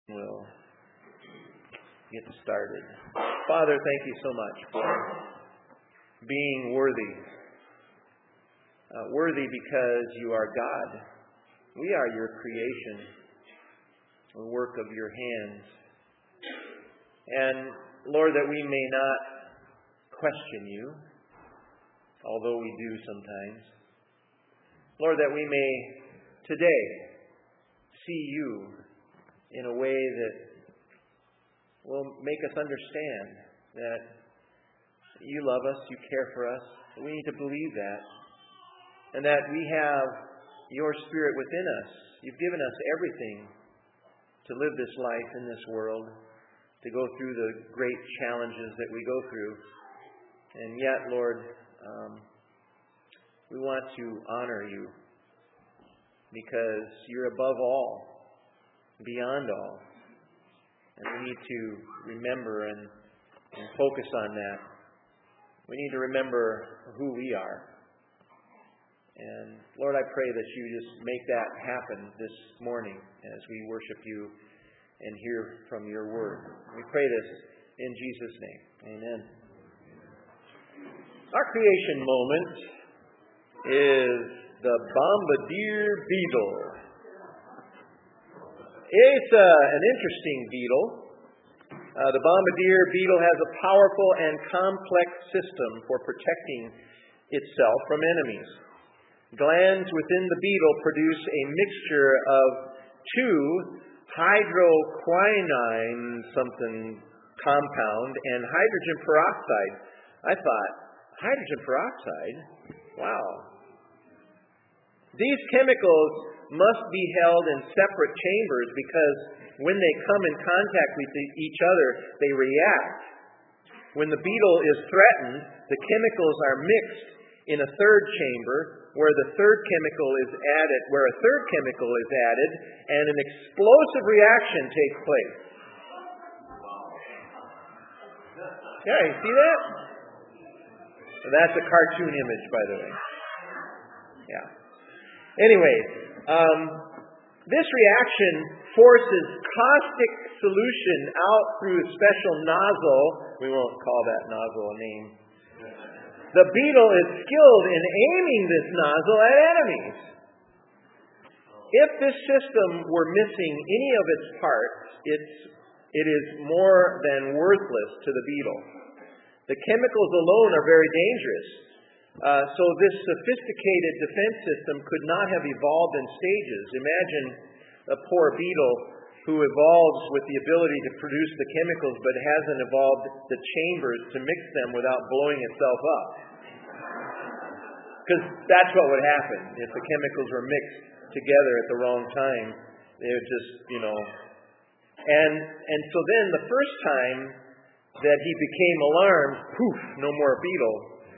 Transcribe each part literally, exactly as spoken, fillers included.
We'll get started. Father, thank you so much for being worthy. Uh, worthy because you are God. We are your creation, the work of your hands. And Lord, that we may not question you, although we do sometimes. Lord, that we may today see you in a way that will make us understand that you love us, you care for us. We need to believe that. And that we have your Spirit within us. You've given us everything to live this life in this world, to go through the great challenges that we go through. And yet, Lord, um, we want to honor you because you're above all, beyond all. And we need to remember and, and focus on that. We need to remember who we are. And Lord, I pray that you just make that happen this morning as we worship you and hear from your word. We pray this in Jesus' name. Amen. Our creation moment is the bombardier beetle. It's uh, an interesting beetle. Uh, the bombardier beetle has a powerful and complex system for protecting itself from enemies. Glands within the beetle produce a mixture of two hydroquinone something compound and hydrogen peroxide. I thought, hydrogen peroxide? Wow. These chemicals must be held in separate chambers because when they come in contact with each other, they react. When the beetle is threatened, the chemicals are mixed in a third chamber where the third chemical is added, where a third chemical is added, and an explosive reaction takes place. Yeah, you see that? That's a cartoon image, by the way. Yeah. Anyways, um, this reaction forces caustic solution out through a special nozzle. We won't call that nozzle a name. The beetle is skilled in aiming this nozzle at enemies. If this system were missing any of its parts, it's, it is more than worthless to the beetle. The chemicals alone are very dangerous. Uh, so this sophisticated defense system could not have evolved in stages. Imagine a poor beetle who evolves with the ability to produce the chemicals but hasn't evolved the chambers to mix them without blowing itself up. Because that's what would happen if the chemicals were mixed together at the wrong time. They would just, you know. And, and so then the first time that he became alarmed, poof, no more beetle.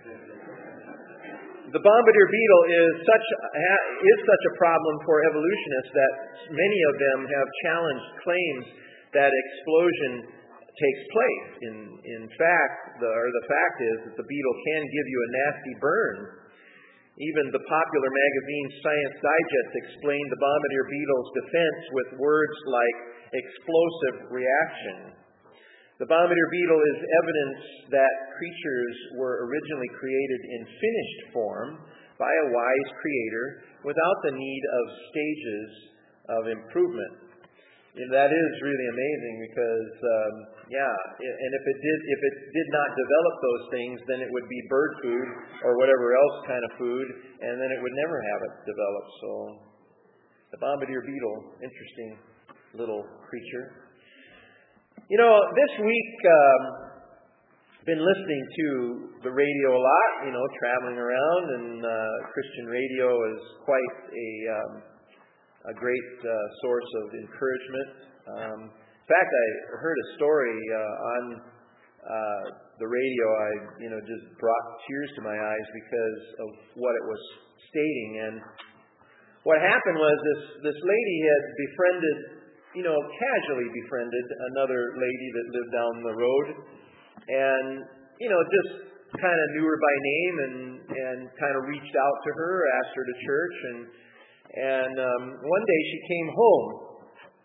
The bombardier beetle is such is such a problem for evolutionists that many of them have challenged claims that explosion takes place. In in fact, the or the fact is that the beetle can give you a nasty burn. Even the popular magazine Science Digest explained the bombardier beetle's defense with words like explosive reaction. The bombardier beetle is evidence that creatures were originally created in finished form by a wise creator without the need of stages of improvement. And that is really amazing because, um, yeah, and if it did, if it did not develop those things, then it would be bird food or whatever else kind of food, and then it would never have it develop. So, the bombardier beetle, interesting little creature. You know, this week, um, been listening to the radio a lot, you know, traveling around, and uh, Christian radio is quite a um, a great uh, source of encouragement. Um, in fact, I heard a story uh, on uh, the radio. I, you know, just brought tears to my eyes because of what it was stating. And what happened was this this lady had befriended. you know, casually befriended another lady that lived down the road and, you know, just kind of knew her by name and, and kind of reached out to her, asked her to church. And, and um, one day she came home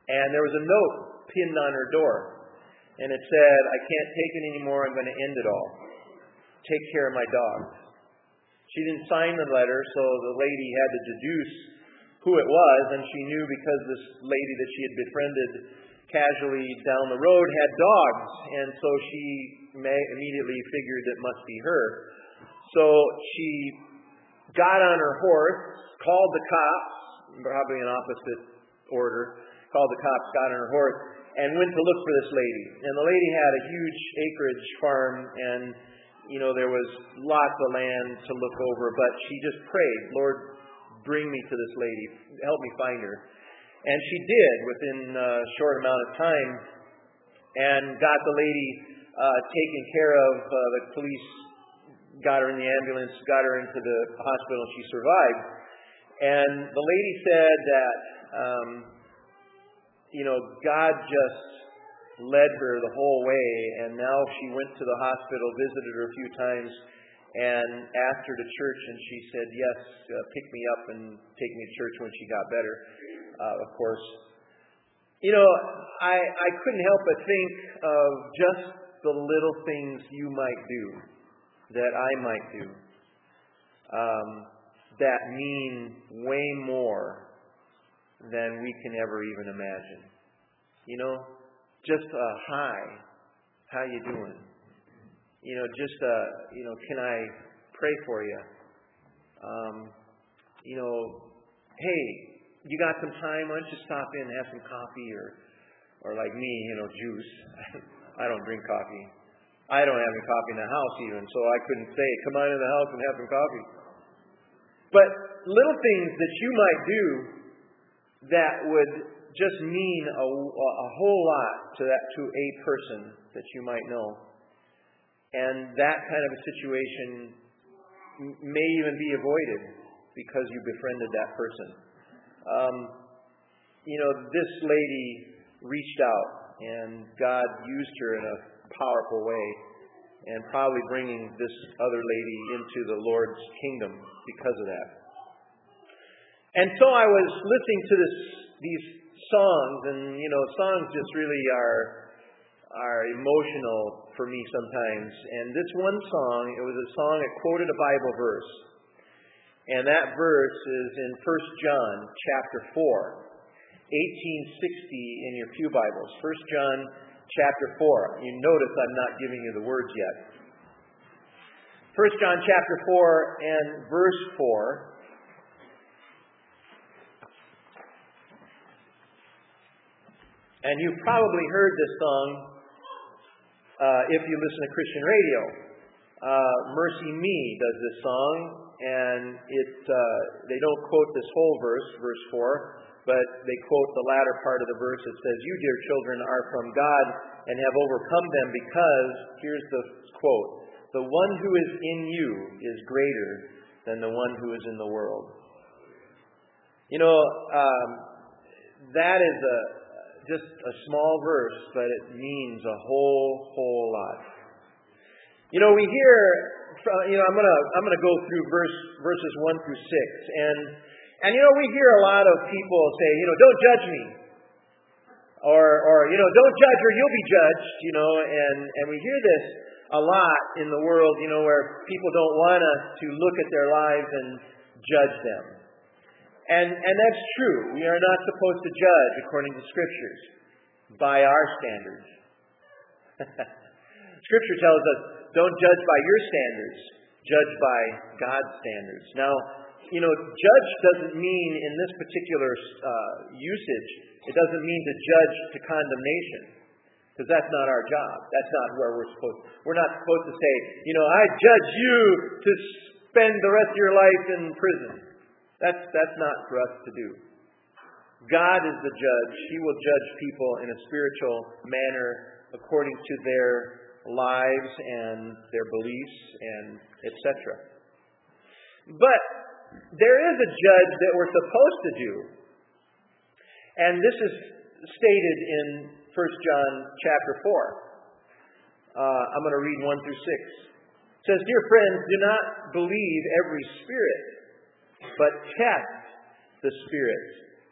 And there was a note pinned on her door. And it said, "I can't take it anymore. I'm going to end it all. Take care of my dogs." She didn't sign the letter, so the lady had to deduce who it was, and she knew because this lady that she had befriended casually down the road had dogs, and so she may immediately figured it must be her. So she got on her horse, called the cops, probably in opposite order, called the cops, got on her horse, and went to look for this lady. And the lady had a huge acreage farm, and you know, there was lots of land to look over, but she just prayed, "Lord, bring me to this lady. Help me find her." And she did within a short amount of time, and got the lady uh, taken care of. Uh, the police got her in the ambulance, got her into the hospital, and she survived. And the lady said that, um, you know, God just led her the whole way, and now she went to the hospital, visited her a few times, and asked her to church, and she said, "Yes, uh, pick me up and take me to church" when she got better, uh, of course. You know, I, I couldn't help but think of just the little things you might do, that I might do, um, that mean way more than we can ever even imagine. You know, just a hi, how you doing? You know, just a, you know, can I pray for you? Um, you know, hey, you got some time? Why don't you stop in and have some coffee, or, or like me, you know, juice. I don't drink coffee. I don't have any coffee in the house even, so I couldn't say, "Come on in the house and have some coffee." But little things that you might do that would just mean a, a whole lot to that to a person that you might know. And that kind of a situation may even be avoided because you befriended that person. Um, you know, this lady reached out, and God used her in a powerful way, and probably bringing this other lady into the Lord's kingdom because of that. And so I was listening to this these songs, and you know, songs just really are are emotional for me sometimes. And this one song, it was a song that quoted a Bible verse. And that verse is in First John chapter four, eighteen sixty in your pew Bibles. First John chapter four. You notice I'm not giving you the words yet. First John chapter four and verse four. And you've probably heard this song uh, if you listen to Christian radio. Uh, Mercy Me does this song, and it uh, they don't quote this whole verse, verse four, but they quote the latter part of the verse. It says, "You, dear children, are from God and have overcome them because," here's the quote, "the one who is in you is greater than the one who is in the world." You know, um, that is a just a small verse, but it means a whole, whole lot. You know, we hear, you know, I'm gonna I'm gonna go through verse verses one through six, and and you know, we hear a lot of people say, you know, "Don't judge me," or or you know, "Don't judge or you'll be judged," you know, and and we hear this a lot in the world, you know, where people don't want us to look at their lives and judge them. And and that's true. We are not supposed to judge according to Scriptures by our standards. Scripture tells us, don't judge by your standards, judge by God's standards. Now, you know, judge doesn't mean in this particular uh, usage, it doesn't mean to judge to condemnation, because that's not our job. That's not where we're supposed to. We're not supposed to say, you know, "I judge you to spend the rest of your life in prison." That's that's not for us to do. God is the judge. He will judge people in a spiritual manner according to their lives and their beliefs and et cetera. But there is a judge that we're supposed to do. And this is stated in First John chapter four. Uh, I'm going to read one through six. It says, "Dear friends, do not believe every spirit, but test the spirits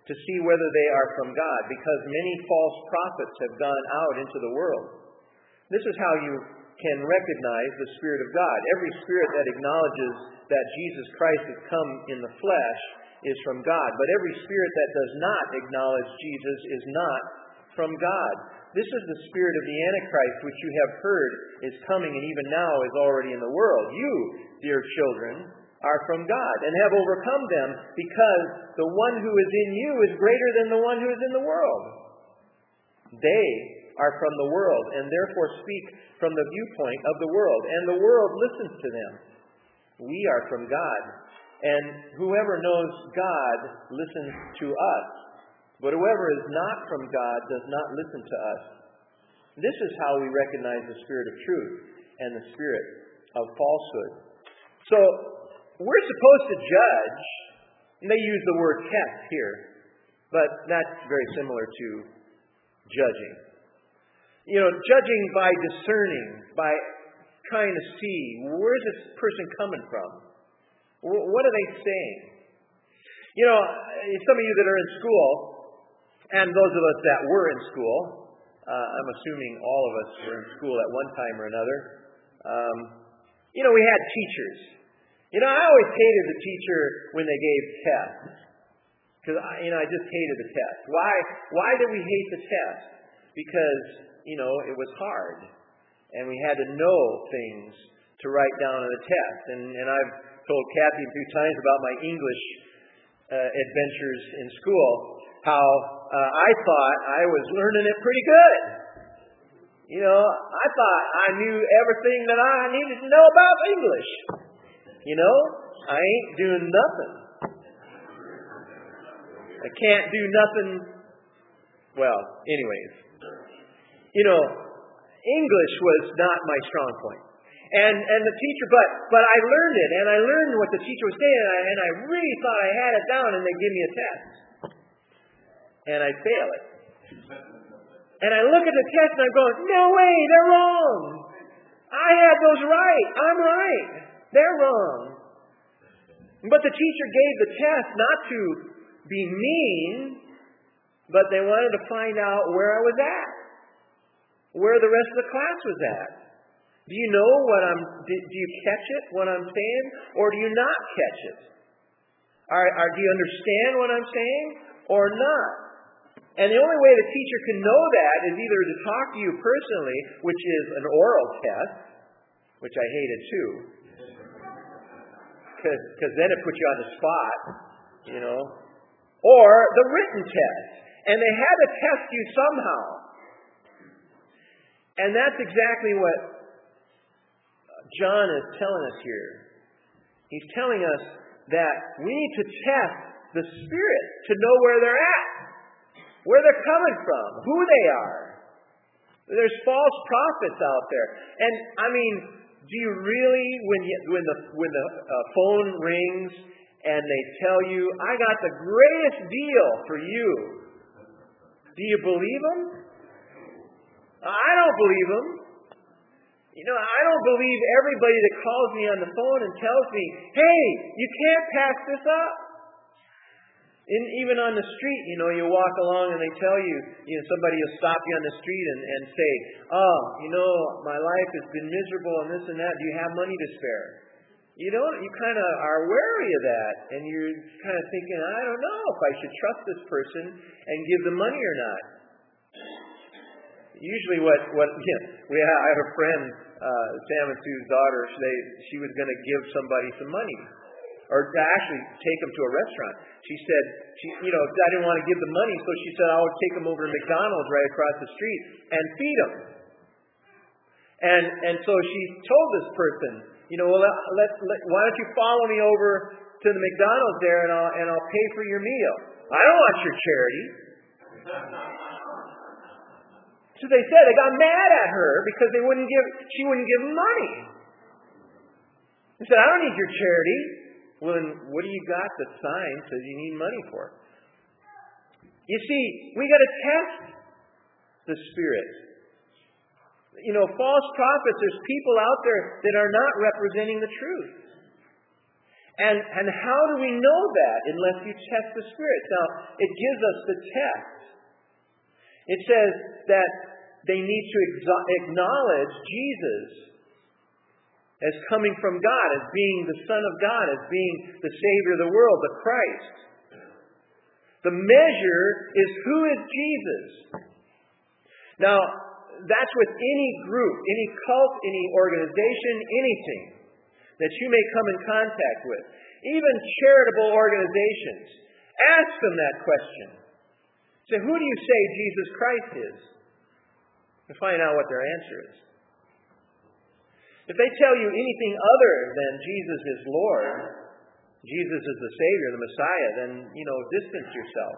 to see whether they are from God, because many false prophets have gone out into the world. This is how you can recognize the Spirit of God. Every spirit that acknowledges that Jesus Christ has come in the flesh is from God. But every spirit that does not acknowledge Jesus is not from God. This is the spirit of the Antichrist, which you have heard is coming and even now is already in the world. You, dear children, are from God and have overcome them, because the one who is in you is greater than the one who is in the world. They are from the world and therefore speak from the viewpoint of the world, and the world listens to them. We are from God, and whoever knows God listens to us. But whoever is not from God does not listen to us. This is how we recognize the spirit of truth and the spirit of falsehood. So, we're supposed to judge, and they use the word test here, but that's very similar to judging. You know, judging by discerning, by trying to see, where's this person coming from? What are they saying? You know, some of you that are in school, and those of us that were in school, uh, I'm assuming all of us were in school at one time or another. Um, you know, we had teachers. You know, I always hated the teacher when they gave tests. Because, you know, I just hated the test. Why, why did we hate the test? Because, you know, it was hard. And we had to know things to write down on the test. And, and I've told Kathy a few times about my English uh, adventures in school, how uh, I thought I was learning it pretty good. You know, I thought I knew everything that I needed to know about English. You know, I ain't doing nothing. I can't do nothing. Well, anyways. You know, English was not my strong point. And and the teacher, but but I learned it, and I learned what the teacher was saying, and I, and I really thought I had it down, and they give me a test. And I fail it. And I look at the test, and I'm going, no way, they're wrong. I had those right. I'm right. They're wrong. But the teacher gave the test not to be mean, but they wanted to find out where I was at, where the rest of the class was at. Do you know what I'm, do, do you catch it, what I'm saying, or do you not catch it? Are, are, do you understand what I'm saying, or not? And the only way the teacher can know that is either to talk to you personally, which is an oral test, which I hated too, because then it puts you on the spot, you know, or the written test. And they had to test you somehow. And that's exactly what John is telling us here. He's telling us that we need to test the Spirit to know where they're at, where they're coming from, who they are. There's false prophets out there. And, I mean, do you really, when you, when the when the uh, phone rings and they tell you, I got the greatest deal for you, do you believe them? I don't believe them. You know, I don't believe everybody that calls me on the phone and tells me, hey, you can't pass this up. And even on the street, you know, you walk along and they tell you, you know, somebody will stop you on the street and, and say, oh, you know, my life has been miserable and this and that. Do you have money to spare? You don't, you kind of are wary of that. And you're kind of thinking, I don't know if I should trust this person and give them money or not. Usually what, what you know, we have, I have a friend, uh, Sam and Sue's daughter, they, she was going to give somebody some money. Or actually take them to a restaurant. She said, she, you know, I didn't want to give them money, so she said, I would take them over to McDonald's right across the street and feed them. And and so she told this person, you know, well, let, let, why don't you follow me over to the McDonald's there, and I'll and I'll pay for your meal. I don't want your charity. So they said they got mad at her because they wouldn't give, she wouldn't give them money. They said, I don't need your charity. Well, then what do you got that sign says you need money for? You see, we got to test the Spirit. You know, false prophets, there's people out there that are not representing the truth. And, and how do we know that unless you test the spirits? Now, it gives us the test. It says that they need to exo- acknowledge Jesus as coming from God, as being the Son of God, as being the Savior of the world, the Christ. The measure is, who is Jesus? Now, that's with any group, any cult, any organization, anything that you may come in contact with. Even charitable organizations. Ask them that question. Say, who do you say Jesus Christ is? And find out what their answer is. If they tell you anything other than Jesus is Lord, Jesus is the Savior, the Messiah, then, you know, distance yourself.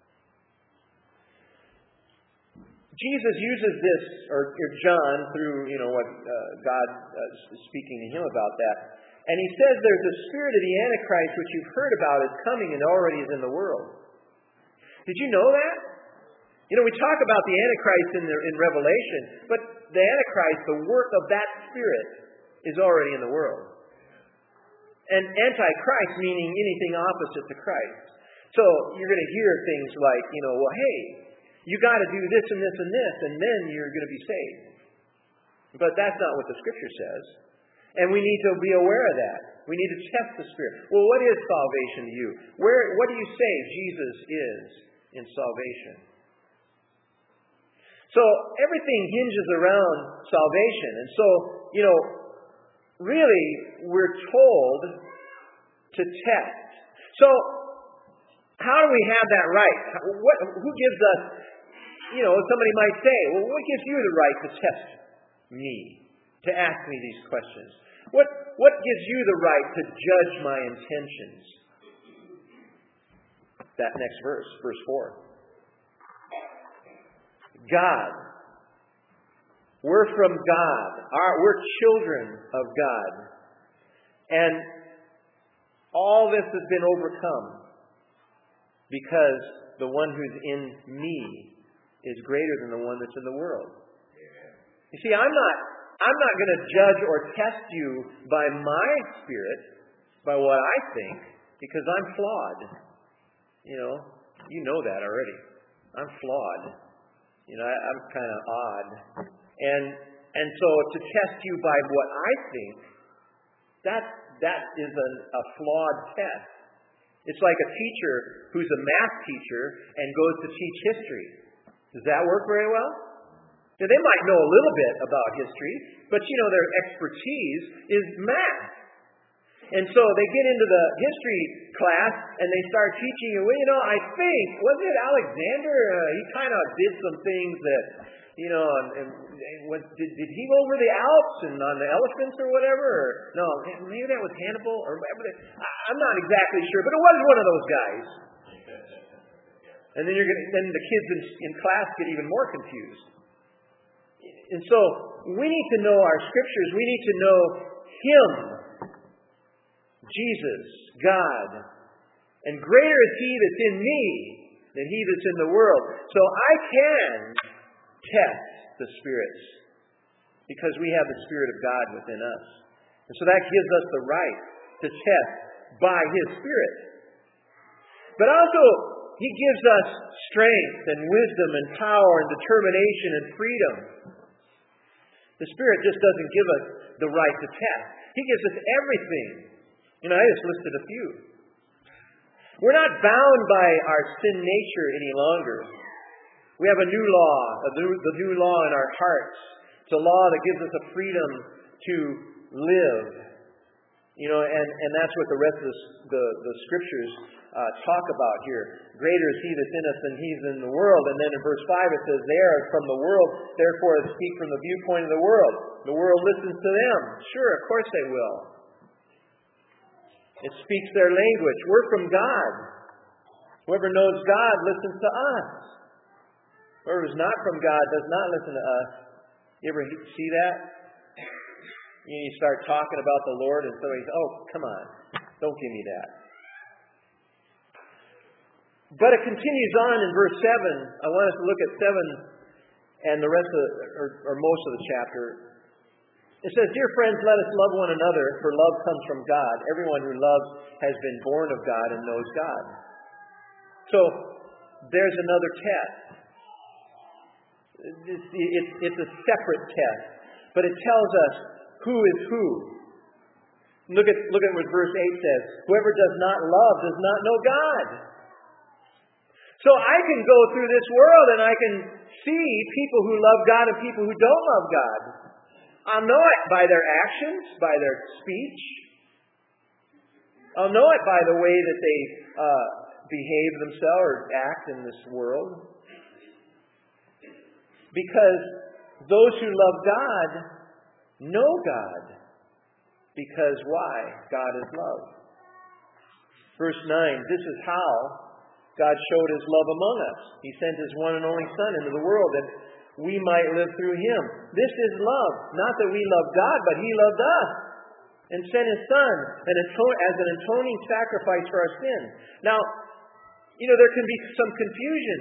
Jesus uses this, or, or John, through, you know, what uh, God uh, is speaking to him about that. And he says there's a spirit of the Antichrist, which you've heard about, is coming and already is in the world. Did you know that? You know, we talk about the Antichrist in, the, in Revelation, but the Antichrist, the work of that spirit, is already in the world. And Antichrist meaning anything opposite to Christ. So you're going to hear things like, you know, well, hey, you got to do this and this and this, and then you're going to be saved. But that's not what the Scripture says. And we need to be aware of that. We need to test the Spirit. Well, what is salvation to you? Where? What do you say Jesus is in salvation? So everything hinges around salvation. And so, you know, really, we're told to test. So, how do we have that right? What, who gives us, you know, somebody might say, well, what gives you the right to test me? To ask me these questions? What, what gives you the right to judge my intentions? That next verse, verse four. God. We're from God. Our, we're children of God. And all this has been overcome because the one who's in me is greater than the one that's in the world. You see, I'm not I'm not going to judge or test you by my spirit, by what I think, because I'm flawed. You know, you know that already. I'm flawed. You know, I, I'm kind of odd. And and so to test you by what I think, that that is a, a flawed test. It's like a teacher who's a math teacher and goes to teach history. Does that work very well? Now, they might know a little bit about history, but you know their expertise is math. And so they get into the history class and they start teaching you, well, you know, I think, wasn't it Alexander? Uh, he kind of did some things that, you know, and, and was, did, did he go over the Alps and on the elephants or whatever? Or, no, maybe that was Hannibal. Or I'm not exactly sure, but it was one of those guys. And then you're going then the kids in, in class get even more confused. And so we need to know our scriptures. We need to know Him, Jesus, God. And greater is He that's in me than he that's in the world. So I can test the spirits because we have the Spirit of God within us. And so that gives us the right to test by His Spirit. But also, He gives us strength and wisdom and power and determination and freedom. The Spirit just doesn't give us the right to test. He gives us everything. You know, I just listed a few. We're not bound by our sin nature any longer. We have a new law, a new, the new law in our hearts. It's a law that gives us a freedom to live. You know, and, and that's what the rest of the, the, the scriptures uh, talk about here. Greater is He that's in us than He's in the world. And then in verse five it says, they are from the world, therefore speak from the viewpoint of the world. The world listens to them. Sure, of course they will. It speaks their language. We're from God. Whoever knows God listens to us. Whoever is not from God does not listen to us. You ever see that? You start talking about the Lord and somebody says, oh, come on. Don't give me that. But it continues on in verse seven. I want us to look at seven and the rest of, or, or most of the chapter. It says, "Dear friends, let us love one another, for love comes from God. Everyone who loves has been born of God and knows God." So, there's another test. It's, it's, it's a separate test, but it tells us who is who. Look at, look at what verse eight says. Whoever does not love does not know God. So I can go through this world and I can see people who love God and people who don't love God. I'll know it by their actions, by their speech. I'll know it by the way that they uh, behave themselves or act in this world. Because those who love God know God. Because why? God is love. Verse nine, "This is how God showed His love among us. He sent His one and only Son into the world that we might live through Him. This is love. Not that we love God, but He loved us and sent His Son as an atoning sacrifice for our sin." Now, you know, there can be some confusion.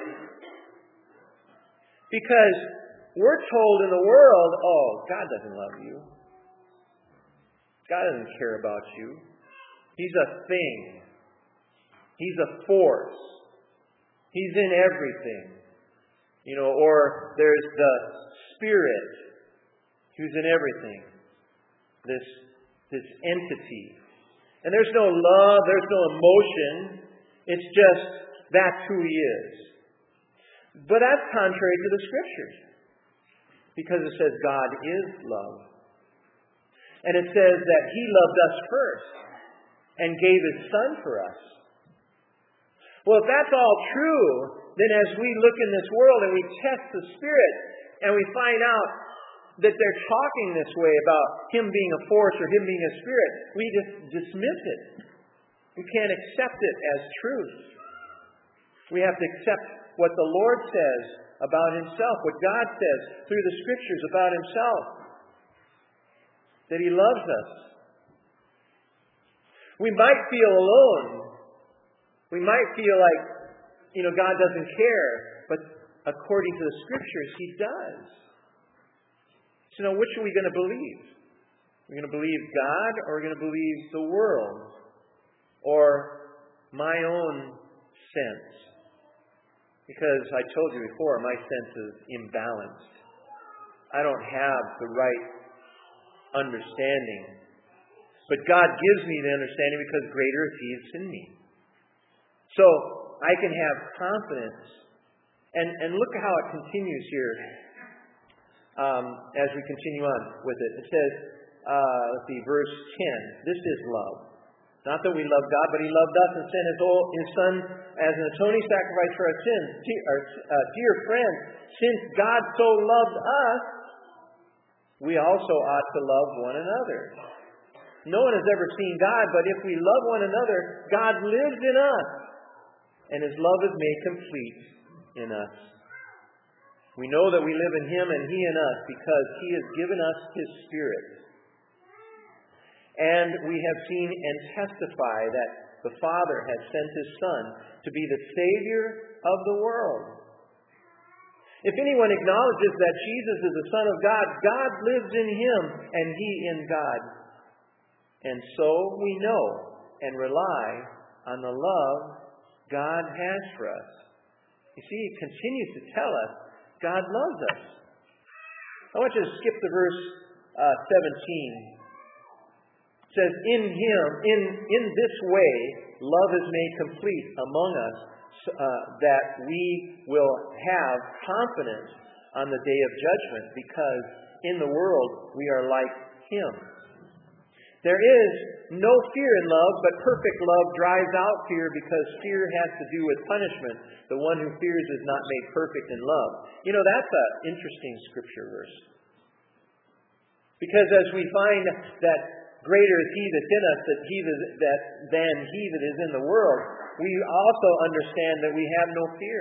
Because we're told in the world, oh, God doesn't love you. God doesn't care about you. He's a thing. He's a force. He's in everything. You know, or there's the Spirit who's in everything. This, this entity. And there's no love, there's no emotion. It's just that's who He is. But that's contrary to the Scriptures. Because it says God is love. And it says that He loved us first and gave His Son for us. Well, if that's all true, then as we look in this world and we test the Spirit and we find out that they're talking this way about Him being a force or Him being a spirit, we just dismiss it. We can't accept it as truth. We have to accept what the Lord says about Himself, what God says through the Scriptures about Himself. That He loves us. We might feel alone. We might feel like, you know, God doesn't care. But according to the Scriptures, He does. So now, which are we going to believe? Are we going to believe God or are we going to believe the world? Or my own sense? Because I told you before, my sense is imbalanced. I don't have the right understanding. But God gives me the understanding because greater is He that's in me. So I can have confidence. And, and look how it continues here um, as we continue on with it. It says, uh, let's see, verse ten. This is love. Not that we love God, but He loved us and sent His, old, His Son as an atoning sacrifice for our sins. Dear, uh, dear friends, since God so loved us, we also ought to love one another. No one has ever seen God, but if we love one another, God lives in us, and His love is made complete in us. We know that we live in Him and He in us because He has given us His Spirit. And we have seen and testify that the Father has sent His Son to be the Savior of the world. If anyone acknowledges that Jesus is the Son of God, God lives in Him and He in God. And so we know and rely on the love God has for us. You see, He continues to tell us God loves us. I want you to skip to verse uh, seventeen. It says, in Him, in, in this way, love is made complete among us, uh, that we will have confidence on the day of judgment, because in the world we are like Him. There is no fear in love, but perfect love drives out fear, because fear has to do with punishment. The one who fears is not made perfect in love. You know, that's an interesting scripture verse. Because as we find that greater is He that's in us that he that, that, than he that is in the world, we also understand that we have no fear.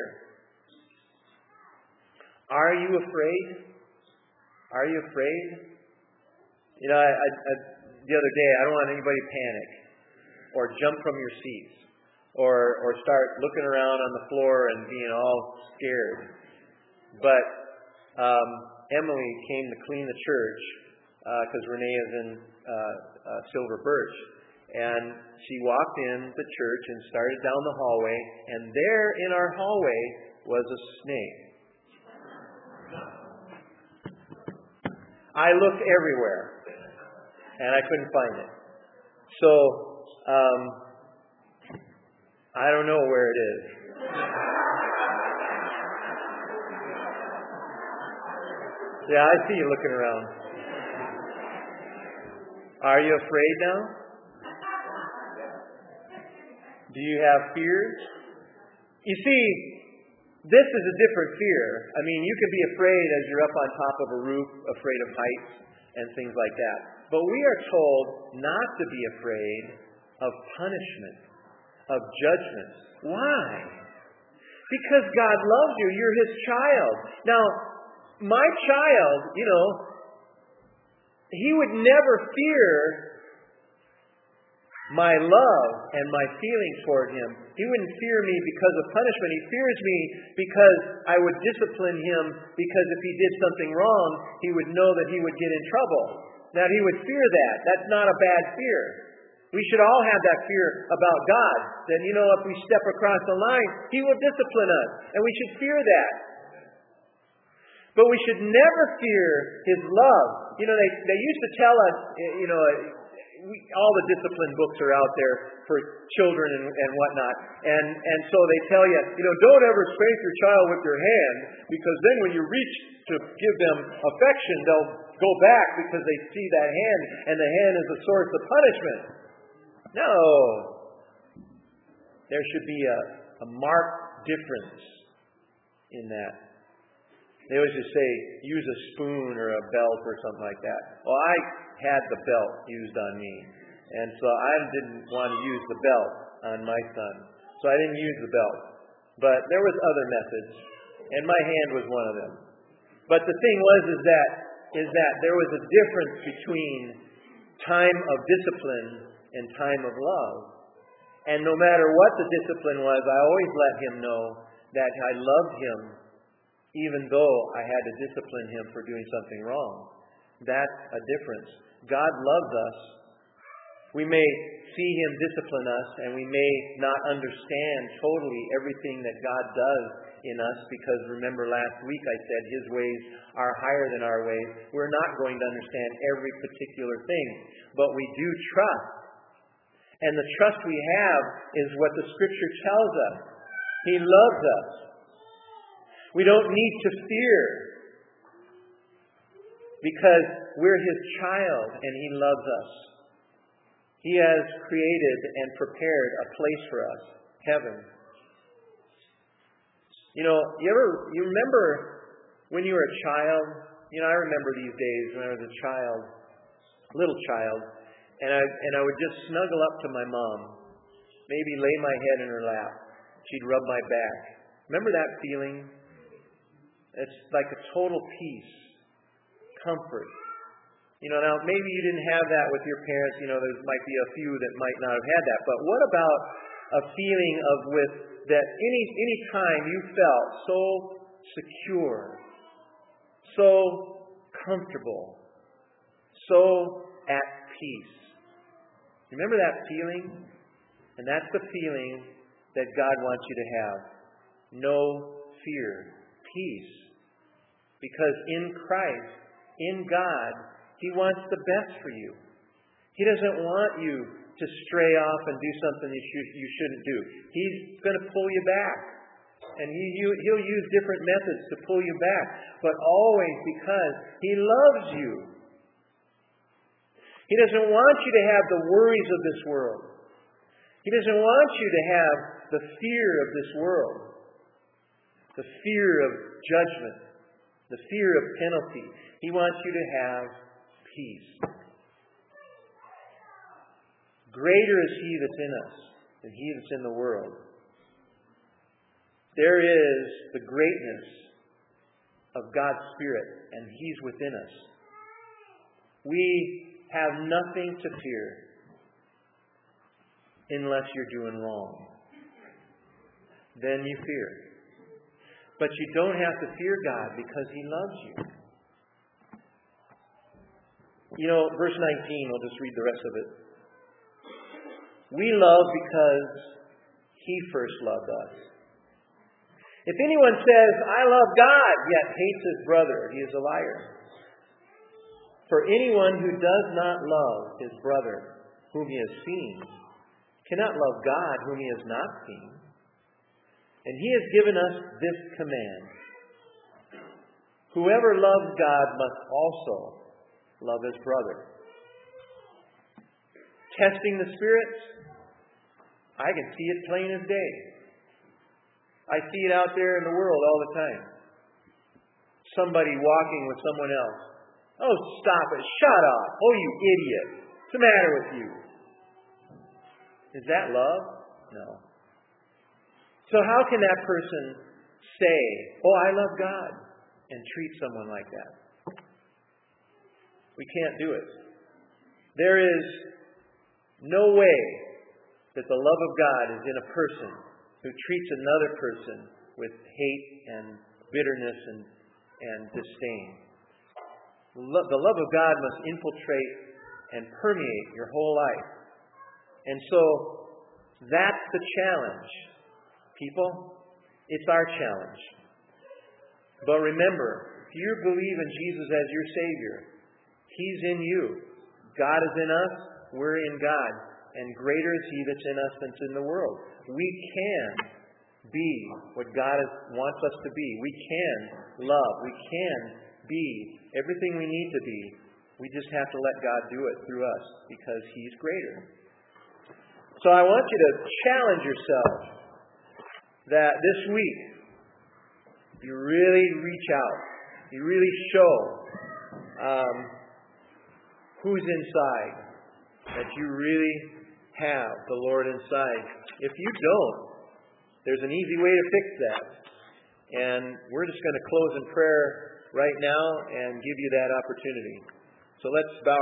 Are you afraid? Are you afraid? You know, I, I, I, the other day, I don't want anybody to panic or jump from your seats or or start looking around on the floor and being all scared. But um, Emily came to clean the church because uh, Renee is in uh, uh, Silver Birch. And she walked in the church and started down the hallway, and there in our hallway was a snake. I looked everywhere, and I couldn't find it. So, um, I don't know where it is. Yeah, I see you looking around. Are you afraid now? Do you have fears? You see, this is a different fear. I mean, you can be afraid as you're up on top of a roof, afraid of heights and things like that. But we are told not to be afraid of punishment, of judgment. Why? Because God loves you. You're His child. Now, my child, you know, he would never fear my love and my feelings toward him. He wouldn't fear me because of punishment. He fears me because I would discipline him, because if he did something wrong, he would know that he would get in trouble. Now, he would fear that. That's not a bad fear. We should all have that fear about God. That, you know, if we step across the line, He will discipline us. And we should fear that. But we should never fear His love. You know, they, they used to tell us, you know, we, all the discipline books are out there for children and, and whatnot. And, and so they tell you, you know, don't ever spank your child with your hand, because then when you reach to give them affection, they'll go back because they see that hand, and the hand is a source of punishment. No. There should be a, a marked difference in that. They always just say, use a spoon or a belt or something like that. Well, I had the belt used on me. And so I didn't want to use the belt on my son. So I didn't use the belt. But there was other methods. And my hand was one of them. But the thing was is that, is that there was a difference between time of discipline and time of love. And no matter what the discipline was, I always let him know that I loved him, even though I had to discipline him for doing something wrong. That's a difference. God loves us. We may see Him discipline us, and we may not understand totally everything that God does in us, because remember last week I said His ways are higher than our ways. We're not going to understand every particular thing, but we do trust. And the trust we have is what the Scripture tells us. He loves us. We don't need to fear, because we're His child and He loves us. He has created and prepared a place for us, heaven. You know, you ever you remember when you were a child? You know, I remember these days when I was a child, little child, and I and I would just snuggle up to my mom, maybe lay my head in her lap. She'd rub my back. Remember that feeling? It's like a total peace, comfort. You know, now maybe you didn't have that with your parents. You know, there might be a few that might not have had that. But what about a feeling of with that any any time you felt so secure, so comfortable, so at peace? Remember that feeling? And that's the feeling that God wants you to have. No fear, peace. Because in Christ, in God, He wants the best for you. He doesn't want you to stray off and do something you, should, you shouldn't do. He's going to pull you back. And he, you, He'll use different methods to pull you back. But always because He loves you. He doesn't want you to have the worries of this world. He doesn't want you to have the fear of this world. The fear of judgment. The fear of penalty. He wants you to have peace. Greater is He that's in us than he that's in the world. There is the greatness of God's Spirit, and He's within us. We have nothing to fear unless you're doing wrong. Then you fear. But you don't have to fear God because He loves you. You know, verse nineteen, we'll just read the rest of it. We love because He first loved us. If anyone says, I love God, yet hates his brother, he is a liar. For anyone who does not love his brother, whom he has seen, cannot love God, whom he has not seen. And He has given us this command: whoever loves God must also love his brother. Testing the spirits, I can see it plain as day. I see it out there in the world all the time. Somebody walking with someone else. Oh, stop it. Shut up. Oh, you idiot. What's the matter with you? Is that love? No. So how can that person say, oh, I love God, and treat someone like that? We can't do it. There is no way that the love of God is in a person who treats another person with hate and bitterness and, and disdain. The love of God must infiltrate and permeate your whole life. And so, that's the challenge. People, it's our challenge. But remember, if you believe in Jesus as your Savior, He's in you. God is in us, we're in God. And greater is He that's in us than's in the world. We can be what God is, wants us to be. We can love. We can be everything we need to be. We just have to let God do it through us because He's greater. So I want you to challenge yourself that this week you really reach out. You really show um, who's inside. That you really have the Lord inside. If you don't, there's an easy way to fix that. And we're just going to close in prayer right now and give you that opportunity. So let's bow